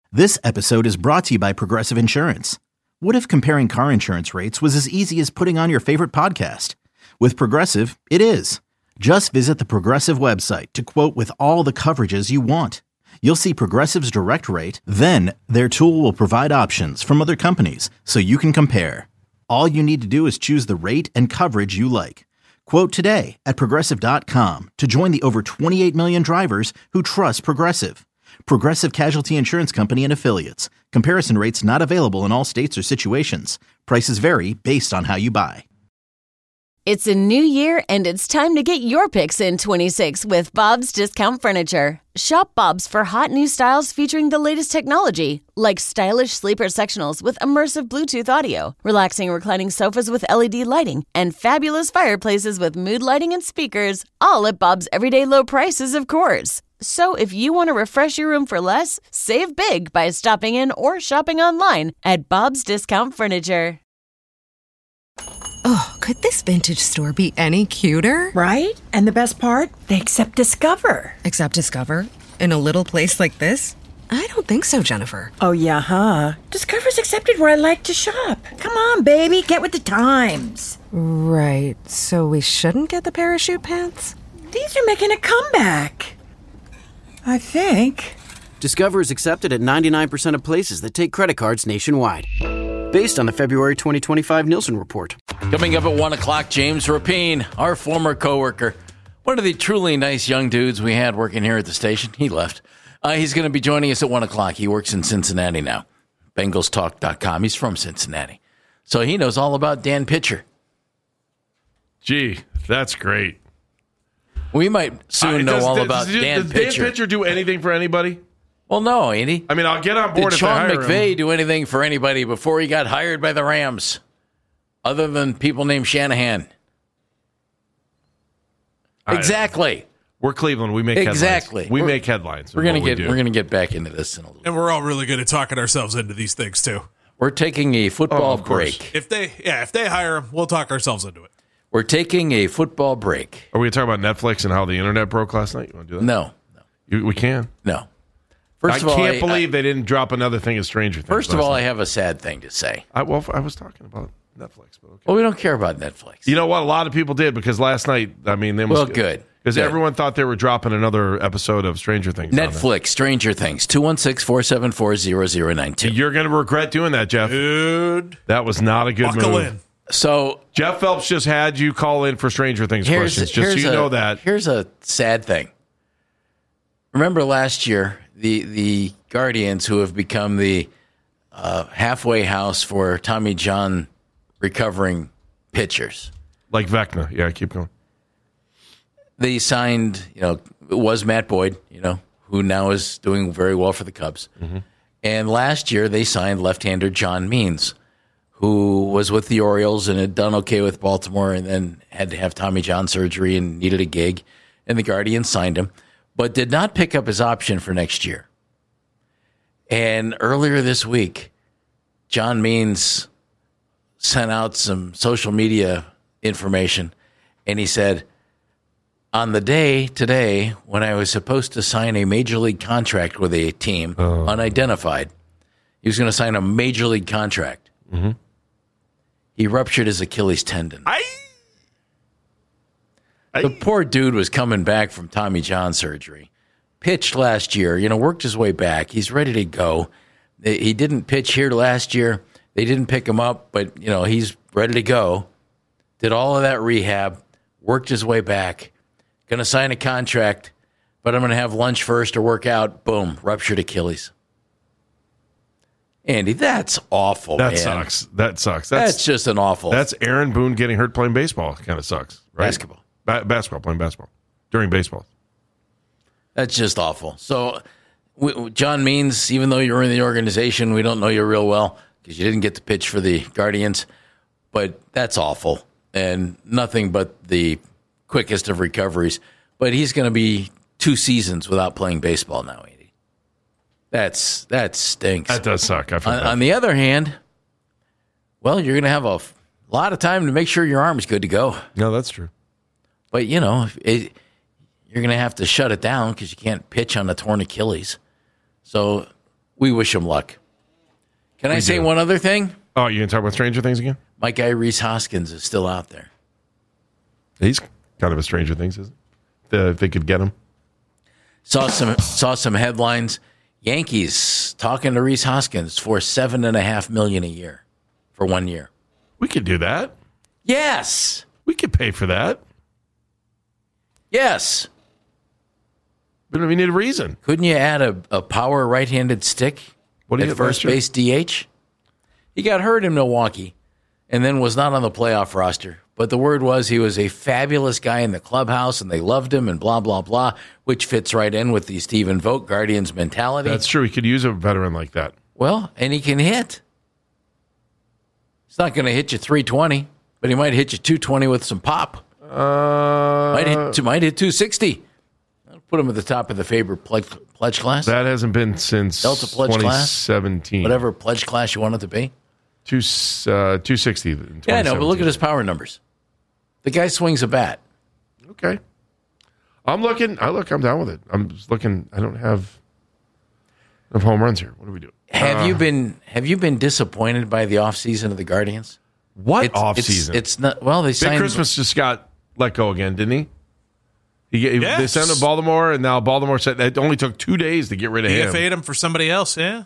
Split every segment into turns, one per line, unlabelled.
This episode is brought to you by Progressive Insurance. What if comparing car insurance rates was as easy as putting on your favorite podcast? With Progressive, it is. Just visit the Progressive website to quote with all the coverages you want. You'll see Progressive's direct rate, then their tool will provide options from other companies so you can compare. All you need to do is choose the rate and coverage you like. Quote today at Progressive.com to join the over 28 million drivers who trust Progressive. Progressive Casualty Insurance Company and Affiliates. Comparison rates not available in all states or situations. Prices vary based on how you buy.
It's a new year, and it's time to get your picks in 26 with Bob's Discount Furniture. Shop Bob's for hot new styles featuring the latest technology, like stylish sleeper sectionals with immersive Bluetooth audio, relaxing reclining sofas with LED lighting, and fabulous fireplaces with mood lighting and speakers, all at Bob's everyday low prices, of course. So if you want to refresh your room for less, save big by stopping in or shopping online at Bob's Discount Furniture.
Oh, could this vintage store be any cuter?
Right? And the best part? They accept Discover.
Accept Discover? In a little place like this? I don't think so, Jennifer.
Oh, yeah, huh? Discover's accepted where I like to shop. Come on, baby, get with the times.
Right, so we shouldn't get the parachute pants?
These are making a comeback. I think.
Discover is accepted at 99% of places that take credit cards nationwide. Based on the February 2025 Nielsen report.
Coming up at 1 o'clock, James Rapine, our former coworker, one of the truly nice young dudes we had working here at the station. He left. He's going to be joining us at 1 o'clock. He works in Cincinnati now. BengalsTalk.com. He's from Cincinnati. So he knows all about Dan Pitcher.
Gee, that's great.
We might soon know all about Dan Pitcher.
Does Dan Pitcher do anything for anybody?
Well, no, ain't he?
I mean, I'll get on board
Did
if
Sean
I hire
McVay
him.
do anything for anybody before he got hired by the Rams, other than people named Shanahan? Exactly.
We're Cleveland. We make headlines.
Exactly.
We make headlines.
We're gonna get back into this in a little.
And we're all really good at talking ourselves into these things too.
We're taking a football break.
If they hire him, we'll talk ourselves into it.
We're taking a football break.
Are we talking about Netflix and how the internet broke last night? You want to do that?
No.
We can.
No.
I can't believe they didn't drop another thing of Stranger Things.
First of all, I have a sad thing to say.
I was talking about Netflix. But okay.
Well, we don't care about Netflix.
You know what? A lot of people did because last night, I mean, they must.
Well, good.
Because everyone thought they were dropping another episode of Stranger Things.
Netflix, Stranger Things, 216-474-0092.
You're going to regret doing that, Jeff.
Dude.
That was not a good
Buckle
move.
in.
So
Jeff Phelps just had you call in for Stranger Things questions, just so you know that.
Here's a sad thing. Remember last year, the Guardians, who have become the halfway house for Tommy John recovering pitchers.
Like Vecna. Yeah, keep going.
They signed, it was Matt Boyd, who now is doing very well for the Cubs. Mm-hmm. And last year they signed left-hander John Means, who was with the Orioles and had done okay with Baltimore and then had to have Tommy John surgery and needed a gig. And the Guardians signed him, but did not pick up his option for next year. And earlier this week, John Means sent out some social media information, and he said, on the day today when I was supposed to sign a major league contract with a team, unidentified, he was going to sign a major league contract.
Mm-hmm.
He ruptured his Achilles tendon. The poor dude was coming back from Tommy John surgery. Pitched last year, worked his way back. He's ready to go. He didn't pitch here last year. They didn't pick him up, but, he's ready to go. Did all of that rehab, worked his way back. Going to sign a contract, but I'm going to have lunch first or work out. Boom, ruptured Achilles. Andy, that's awful,
That
man.
sucks. That sucks.
That's just an awful.
That's Aaron Boone getting hurt playing baseball. Kind of sucks, right?
Basketball.
Playing basketball during baseball.
That's just awful. So, John Means, even though you're in the organization, we don't know you real well because you didn't get to pitch for the Guardians, but that's awful and nothing but the quickest of recoveries. But he's going to be 2 seasons without playing baseball now, Andy. That stinks.
That does suck.
On the other hand, well, you're going to have a lot of time to make sure your arm's good to go.
No, that's true.
But, you're going to have to shut it down because you can't pitch on a torn Achilles. So we wish him luck. Can I say one other thing?
Oh, you going to talk about Stranger Things again?
My guy Reese Hoskins is still out there.
He's kind of a Stranger Things, isn't he? If they could get him.
Saw some headlines. Yankees talking to Reese Hoskins for $7.5 million a year for 1 year.
We could do that.
Yes.
We could pay for that.
Yes.
But we need a reason.
Couldn't you add a power right-handed stick at first base DH? He got hurt in Milwaukee and then was not on the playoff roster. But the word was he was a fabulous guy in the clubhouse, and they loved him, and blah, blah, blah, which fits right in with the Stephen Vogt Guardians mentality.
That's true. He could use a veteran like that.
Well, and he can hit. He's not going to hit you 320, but he might hit you 220 with some pop. Might hit 260. I'll put him at the top of the Faber pledge class.
That hasn't been since
Delta pledge
2017.
Class? Whatever pledge class you want it to be.
260.
Yeah, I know, but look at his power numbers. The guy swings a bat.
Okay. I'm down with it. I'm just looking. I don't have enough home runs here. What do we do?
Have you been disappointed by the offseason of the Guardians?
What offseason?
It's not. Well, they signed.
Big Christmas just got let go again, didn't he? They sent him to Baltimore, and now Baltimore said it only took 2 days to get rid of him.
DFA'd him for somebody else, yeah.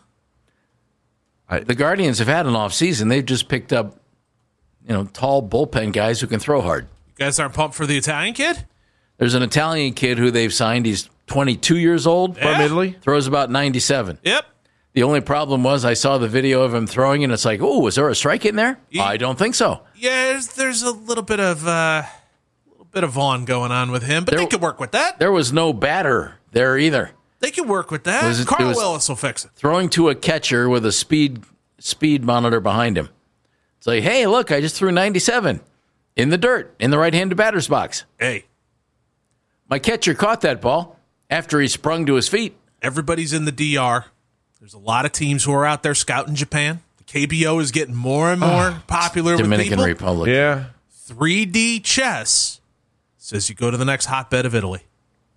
The Guardians have had an offseason. They've just picked up, tall bullpen guys who can throw hard.
You guys aren't pumped for the Italian kid?
There's an Italian kid who they've signed. He's 22 years old.
From Italy?
Throws about 97.
Yep.
The only problem was I saw the video of him throwing, and it's like, oh, was there a strike in there? I don't think so.
Yeah, there's a little bit of Vaughn going on with him, but they could work with that.
There was no batter there either.
They could work with that. Carl Willis will fix it.
Throwing to a catcher with a speed monitor behind him. It's like, hey, look, I just threw 97 in the dirt in the right-handed batter's box.
Hey.
My catcher caught that ball after he sprung to his feet.
Everybody's in the DR. There's a lot of teams who are out there scouting Japan. The KBO is getting more and more popular with people.
Dominican Republic.
Yeah.
3D chess says you go to the next hotbed of Italy.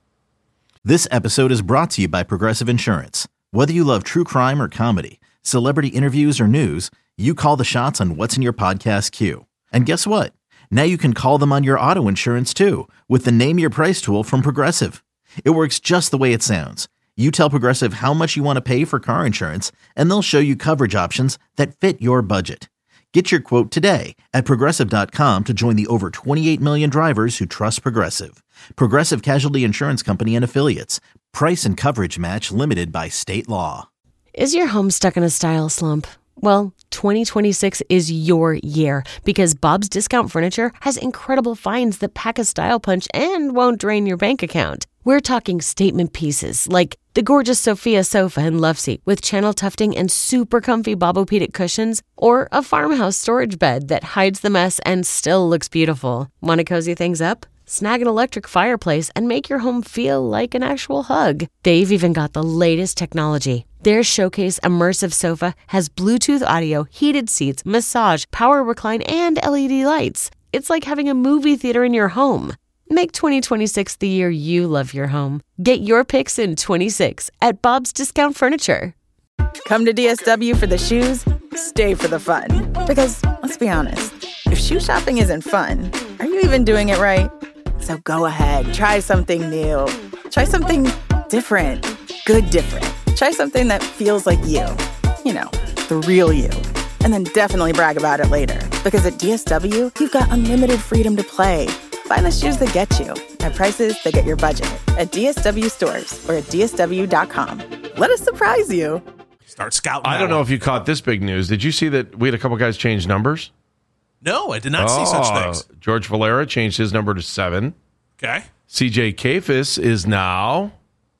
This episode is brought to you by Progressive Insurance. Whether you love true crime or comedy, celebrity interviews or news, you call the shots on what's in your podcast queue. And guess what? Now you can call them on your auto insurance too with the Name Your Price tool from Progressive. It works just the way it sounds. You tell Progressive how much you want to pay for car insurance, and they'll show you coverage options that fit your budget. Get your quote today at Progressive.com to join the over 28 million drivers who trust Progressive. Progressive Casualty Insurance Company and Affiliates. Price and coverage match limited by state law.
Is your home stuck in a style slump? Well, 2026 is your year because Bob's Discount Furniture has incredible finds that pack a style punch and won't drain your bank account. We're talking statement pieces like the gorgeous Sophia sofa and love seat with channel tufting and super comfy Bobopedic cushions, or a farmhouse storage bed that hides the mess and still looks beautiful. Want to cozy things up? Snag an electric fireplace and make your home feel like an actual hug. They've even got the latest technology. Their Showcase Immersive Sofa has Bluetooth audio, heated seats, massage, power recline, and LED lights. It's like having a movie theater in your home. Make 2026 the year you love your home. Get your picks in 26 at Bob's Discount Furniture.
Come to DSW for the shoes, stay for the fun. Because, let's be honest, if shoe shopping isn't fun, are you even doing it right? So go ahead, try something new. Try something different. Good different. Try something that feels like you. You know, the real you. And then definitely brag about it later. Because at DSW, you've got unlimited freedom to play. Find the shoes that get you at prices that get your budget at DSW stores or at DSW.com. Let us surprise you.
Start scouting.
I don't know if you caught this big news. Did you see that we had a couple guys change numbers?
No, I did not see such things.
George Valera changed his number to 7.
Okay.
CJ Kafis is now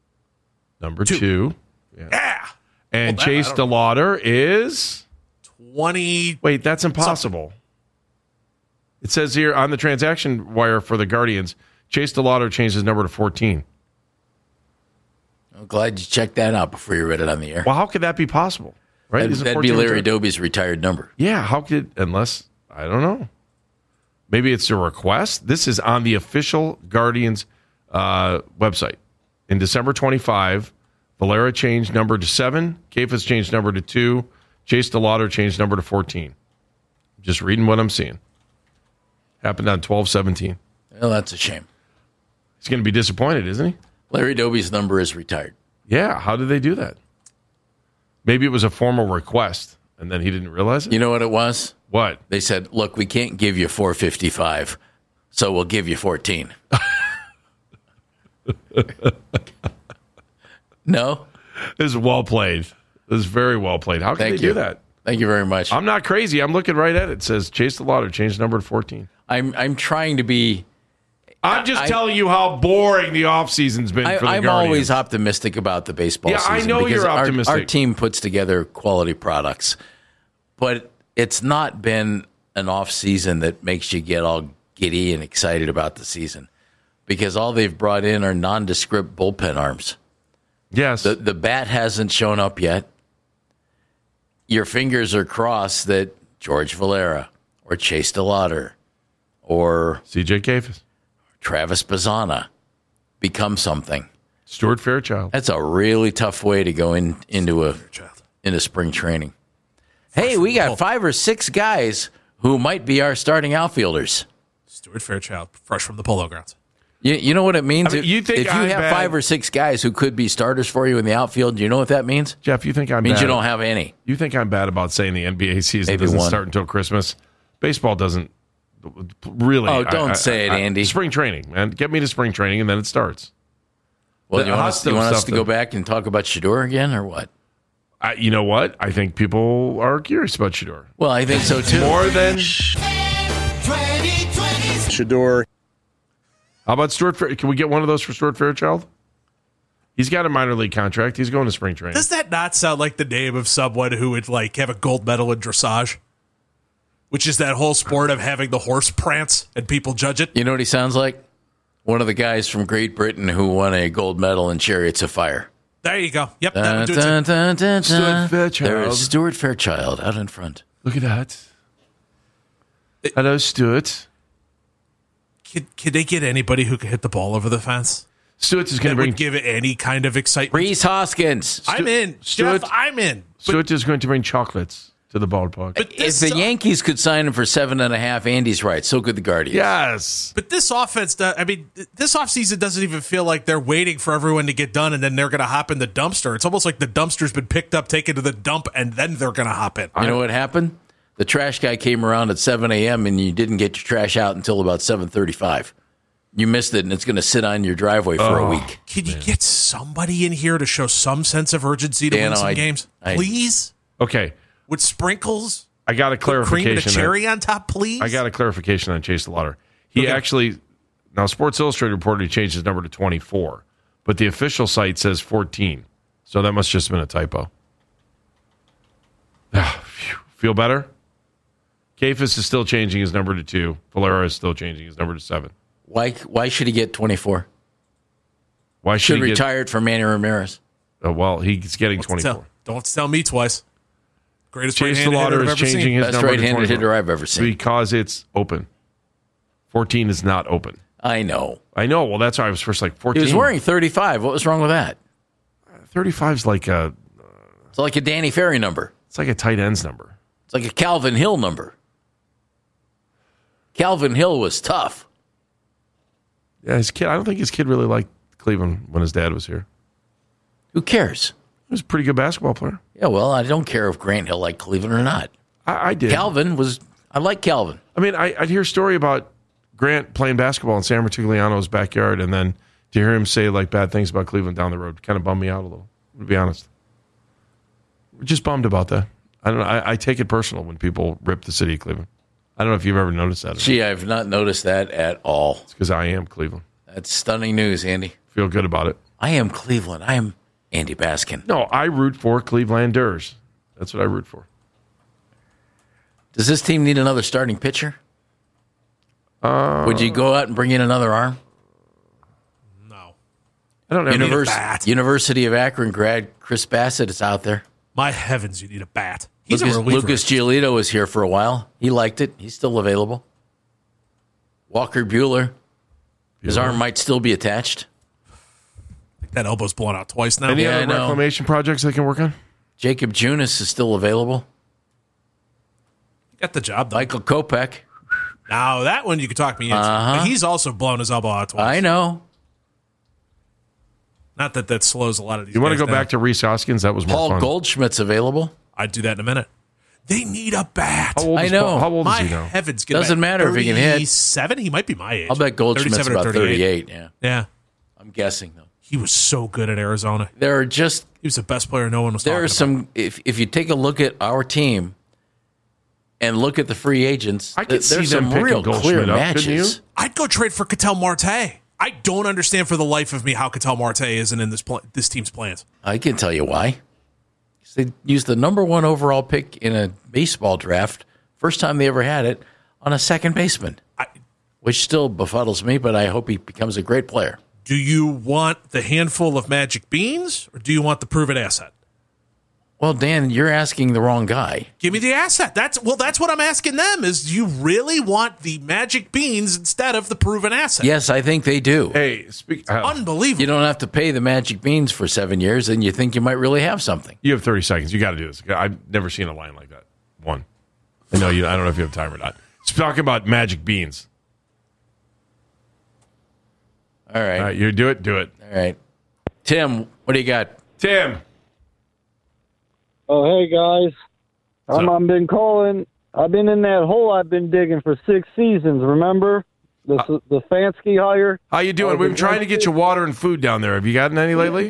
number 2.
Yeah.
And Chase DeLauder is
20.
Wait, that's impossible. It says here on the transaction wire for the Guardians, Chase DeLauder changed his number to 14.
I'm glad you checked that out before you read it on the air.
Well, how could that be possible? Right?
That'd be Larry Doby's retired number.
Yeah, how could, unless, I don't know. Maybe it's a request. This is on the official Guardians website. In December 25, Valera changed number to 7. Kafus changed number to 2. Chase DeLauder changed number to 14. Just reading what I'm seeing. Happened on 12/17.
Well, that's a shame.
He's going to be disappointed, isn't he?
Larry Doby's number is retired.
Yeah. How did they do that? Maybe it was a formal request, and then he didn't realize it?
You know what it was?
What?
They said, look, we can't give you 455, so we'll give you 14. No?
This is well played. This is very well played. How can they do that?
Thank you very much.
I'm not crazy. I'm looking right at it. It says Chase DeLauder changed number to 14.
I'm trying to be...
I'm just telling you how boring the offseason's been for the Guardians.
I'm always optimistic about the baseball season.
I know you're optimistic.
Our team puts together quality products, but it's not been an off season that makes you get all giddy and excited about the season, because all they've brought in are nondescript bullpen arms.
Yes.
The bat hasn't shown up yet. Your fingers are crossed that George Valera or Chase DeLauder or
CJ Kafus,
Travis Bazzana become something.
Stuart Fairchild.
That's a really tough way to go into spring training. Hey, we got 5 or 6 guys who might be our starting outfielders.
Stuart Fairchild, fresh from the Polo Grounds.
You know what it means?
I mean, if you
have 5 or 6 guys who could be starters for you in the outfield, do you know what that means?
Jeff, you think I'm
means
bad?
You don't have any.
You think I'm bad about saying the NBA season
Maybe
doesn't
one.
start until Christmas? Baseball doesn't really.
Oh, don't say it, Andy.
Spring training, man. Get me to spring training, and then it starts.
Well, you want us to go back and talk about Shedeur again, or what?
You know what? I think people are curious about Shedeur.
Well, I think so, too.
More than...
Shedeur.
How about Stuart Fairchild? Can we get one of those for Stuart Fairchild? He's got a minor league contract. He's going to spring training.
Does that not sound like the name of someone who would have a gold medal in dressage? Which is that whole sport of having the horse prance and people judge it?
You know what he sounds like? One of the guys from Great Britain who won a gold medal in Chariots of Fire.
There you go. Yep. That would do it.
Stuart Fairchild.
There is Stuart Fairchild out in front.
Look at that. Hello, Stuart.
Can they get anybody who can hit the ball over the fence?
Stuart is going to bring...
would give it any kind of excitement.
Reese Hoskins.
I'm in. Jeff, I'm in.
Stuart is going to bring chocolates to the ballpark.
But if the Yankees could sign him for 7.5, Andy's right. So could the Guardians.
Yes.
But this offense, this offseason doesn't even feel like they're waiting for everyone to get done and then they're going to hop in the dumpster. It's almost like the dumpster's been picked up, taken to the dump, and then they're going to hop in.
You know what happened? The trash guy came around at 7 a.m. and you didn't get your trash out until about 7:35. You missed it, and it's going to sit on your driveway for a week.
Can you get somebody in here to show some sense of urgency to win some games? Please?
Okay.
With sprinkles?
I got a clarification.
Cream and a cherry on top, please?
I got a clarification on Chase DeLauder. He actually, now Sports Illustrated reported he changed his number to 24, but the official site says 14. So that must just have been a typo. Feel better? Kafus is still changing his number to 2. Valera is still changing his number to 7.
Why should he get 24?
Why should he
retired from Manny Ramirez?
Well, he's getting 24.
Don't tell me twice. Greatest
Chase
right-handed hitter
DeLauder
I've
is
ever
changing
seen.
his
Best
number to
right-handed
24
hitter I've ever seen.
Because it's open. 14 is not open.
I know.
Well, that's why I was first like 14.
He was wearing 35. What was wrong with that?
35 is like a...
It's like a Danny Ferry number.
It's like a tight end's number.
It's like a Calvin Hill number. Calvin Hill was tough.
Yeah, his kid. I don't think his kid really liked Cleveland when his dad was here.
Who cares?
He was a pretty good basketball player.
Yeah, well, I don't care if Grant Hill liked Cleveland or not.
I did.
I like Calvin.
I mean, I'd hear a story about Grant playing basketball in San Martigliano's backyard, and then to hear him say like bad things about Cleveland down the road kind of bummed me out a little, to be honest. We're just bummed about that. I don't know. I take it personal when people rip the city of Cleveland. I don't know if you've ever noticed that.
Gee, I've not noticed that at all.
It's because I am Cleveland.
That's stunning news, Andy.
Feel good about it.
I am Cleveland. I am Andy Baskin.
No, I root for Clevelanders. That's what I root for.
Does this team need another starting pitcher? Would you go out and bring in another arm?
No.
I don't know.
University of Akron grad Chris Bassett is out there.
My heavens, you need a bat. He's a reliever.
Lucas Giolito was here for a while. He liked it. He's still available. Walker Buehler. His arm might still be attached.
That elbow's blown out twice now.
Any
Yeah, I
other
know.
reclamation projects they can work on?
Jacob Junis is still available.
Got the job done.
Michael Kopech.
Now, that one you could talk me into.
Uh-huh.
But he's also blown his elbow out twice.
I know.
Not that slows a lot of these
You want to
guys
go
down.
back to Reese Hoskins? That was more
Paul
fun.
Goldschmidt's available.
I'd do that in a minute. They need a bat.
How old
I
is
know.
Paul? How old
My
is he now?
heavens.
Doesn't matter if he can hit.
37? He might be my age.
I'll bet Goldschmidt's
37 or
about 38. Yeah,
Yeah.
I'm guessing though.
He was so good at Arizona.
There are just
He was the best player no one was
there
talking
are some. If you take a look at our team and look at the free agents,
I could see
there's
them
some
picking
real clear
Goldschmidt up, couldn't you?
matches.
I'd go trade for Ketel Marte. I don't understand for the life of me how Ketel Marte isn't in this team's plans.
I can tell you why. They used the number 1 overall pick in a baseball draft, first time they ever had it, on a second baseman, which still befuddles me, but I hope he becomes a great player.
Do you want the handful of magic beans or do you want the proven asset?
Well, Dan, you're asking the wrong guy.
Give me the asset. That's what I'm asking them is, do you really want the magic beans instead of the proven asset?
Yes, I think they do.
Hey,
Unbelievable.
You don't have to pay the magic beans for 7 years, and you think you might really have something.
you have 30 seconds. You got to do this. I've never seen a line like that. One. I know you. I don't know if you have time or not. It's talking about magic beans.
All right.
All right, you do it. Do it.
All right. Tim, what do you got?
Tim.
Oh, hey, guys. I've been calling. I've been in that hole I've been digging for 6 seasons, remember? The Stefanski hire?
How you doing? We've been trying to get you water and food down there. Have you gotten any lately?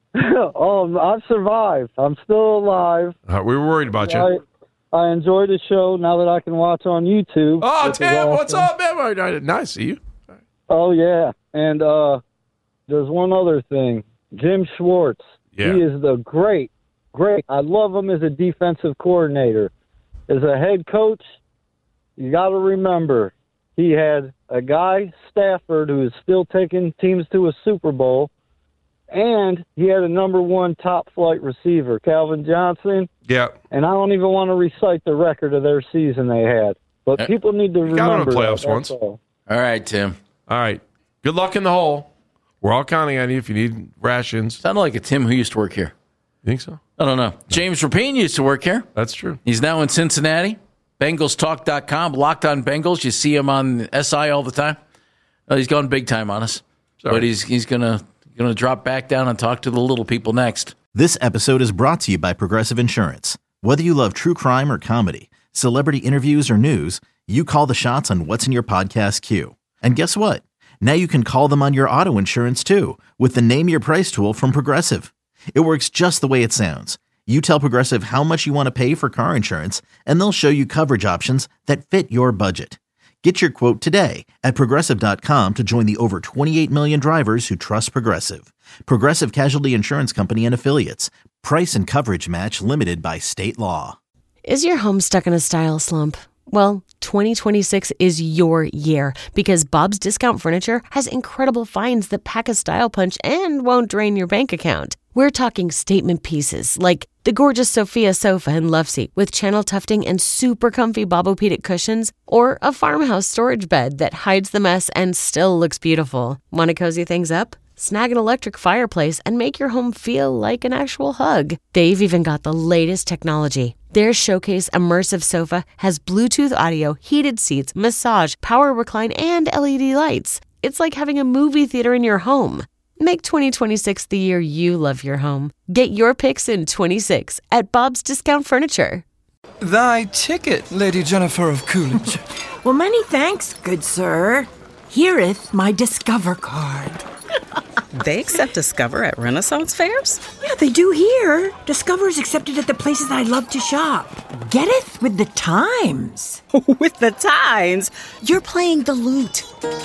Oh, I've survived. I'm still alive.
We were worried about you.
I enjoy the show now that I can watch on YouTube.
Oh,
which is
Tim,
awesome.
what's up, man? Nice to see you.
Oh, yeah. And there's one other thing. Jim Schwartz.
Yeah.
He is the great. I love him as a defensive coordinator. As a head coach, you got to remember, he had a guy, Stafford, who is still taking teams to a Super Bowl, and he had a number 1 top-flight receiver, Calvin Johnson.
Yeah.
And I don't even want to recite the record of their season they had. But people need to remember
got on the playoffs
that,
once.
all.
All right, Tim.
All right. Good luck in the hole. We're all counting on you if you need rations.
Sounded like a Tim who used to work here.
You think so?
I don't know. James Rapine used to work here.
That's true.
He's now in Cincinnati. BengalsTalk.com. Locked on Bengals. You see him on SI all the time. He's going big time on us.
Sorry.
But he's gonna drop back down and talk to the little people next.
This episode is brought to you by Progressive Insurance. Whether you love true crime or comedy, celebrity interviews or news, you call the shots on what's in your podcast queue. And guess what? Now you can call them on your auto insurance too with the Name Your Price tool from Progressive. It works just the way it sounds. You tell Progressive how much you want to pay for car insurance, and they'll show you coverage options that fit your budget. Get your quote today at Progressive.com to join the over 28 million drivers who trust Progressive. Progressive Casualty Insurance Company and Affiliates. Price and coverage match limited by state law.
Is your home stuck in a style slump? Well, 2026 is your year because Bob's Discount Furniture has incredible finds that pack a style punch and won't drain your bank account. We're talking statement pieces like the gorgeous Sophia sofa and loveseat with channel tufting and super comfy Bobopedic cushions, or a farmhouse storage bed that hides the mess and still looks beautiful. Want to cozy things up? Snag an electric fireplace and make your home feel like an actual hug. They've even got the latest technology. Their Showcase Immersive Sofa has Bluetooth audio, heated seats, massage, power recline, and LED lights. It's like having a movie theater in your home. Make 2026 the year you love your home. Get your picks in 26 at Bob's Discount Furniture.
Thy ticket, Lady Jennifer of Coolidge.
Well, many thanks, good sir. Here'th my Discover card.
They accept Discover at Renaissance fairs?
Yeah, they do here. Discover is accepted at the places I love to shop. Getteth with the times.
With the times? You're playing the lute.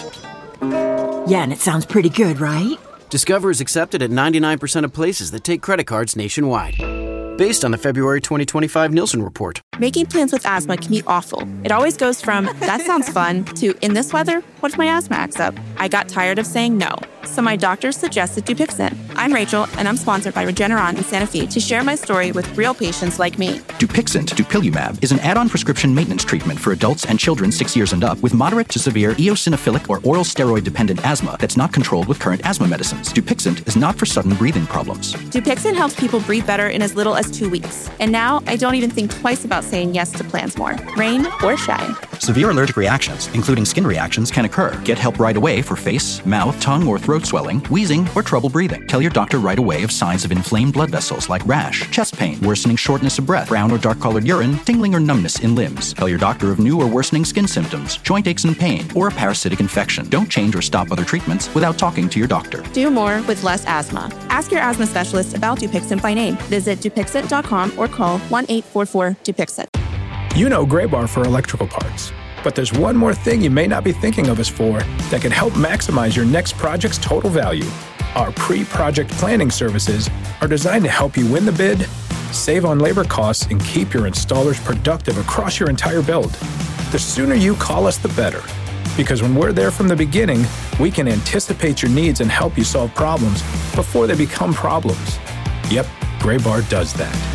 Yeah, and it sounds pretty good, right?
Discover is accepted at 99% of places that take credit cards nationwide. Based on the February 2025 Nielsen report.
Making plans with asthma can be awful. It always goes from, that sounds fun, to, in this weather, what if my asthma acts up? I got tired of saying no, so my doctor suggested Dupixent. I'm Rachel, and I'm sponsored by Regeneron in Santa Fe to share my story with real patients like me.
Dupixent, dupilumab, is an add-on prescription maintenance treatment for adults and children 6 years and up with moderate to severe eosinophilic or oral steroid-dependent asthma that's not controlled with current asthma medicines. Dupixent is not for sudden breathing problems.
Dupixent helps people breathe better in as little as 2 weeks. And now, I don't even think twice about saying yes to plans more, rain or shine.
Severe allergic reactions, including skin reactions, can occur. Get help right away for face, mouth, tongue, or throat swelling, wheezing, or trouble breathing. Tell your doctor right away of signs of inflamed blood vessels like rash, chest pain, worsening shortness of breath, brown or dark-colored urine, tingling or numbness in limbs. Tell your doctor of new or worsening skin symptoms, joint aches and pain, or a parasitic infection. Don't change or stop other treatments without talking to your doctor.
Do more with less asthma. Ask your asthma specialist about Dupixent by name. Visit Dupixent.com or call 1-844-DUPIXENT.
You know Graybar for electrical parts, but there's one more thing you may not be thinking of us for that can help maximize your next project's total value. Our pre-project planning services are designed to help you win the bid, save on labor costs, and keep your installers productive across your entire build. The sooner you call us, the better. Because when we're there from the beginning, we can anticipate your needs and help you solve problems before they become problems. Yep, Graybar does that.